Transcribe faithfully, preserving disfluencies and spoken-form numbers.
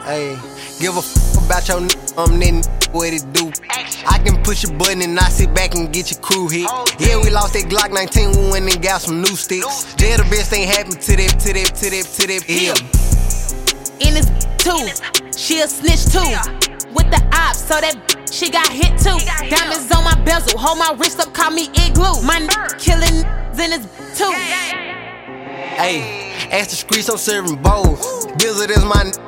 Hey, give a f about your n um then what it do. I can push a button and I sit back and get your crew hit. Yeah, we lost that Glock nineteen, we went and got some new sticks. Yeah, the best ain't happened to that, to that, to that, to that hill. In this too, she a snitch too. With the ops, so that she got hit too. Diamonds on my bezel, hold my wrist up, call me igloo. My n killing in this too. Hey, ask the streets, I'm serving bowls. Blizzard is my n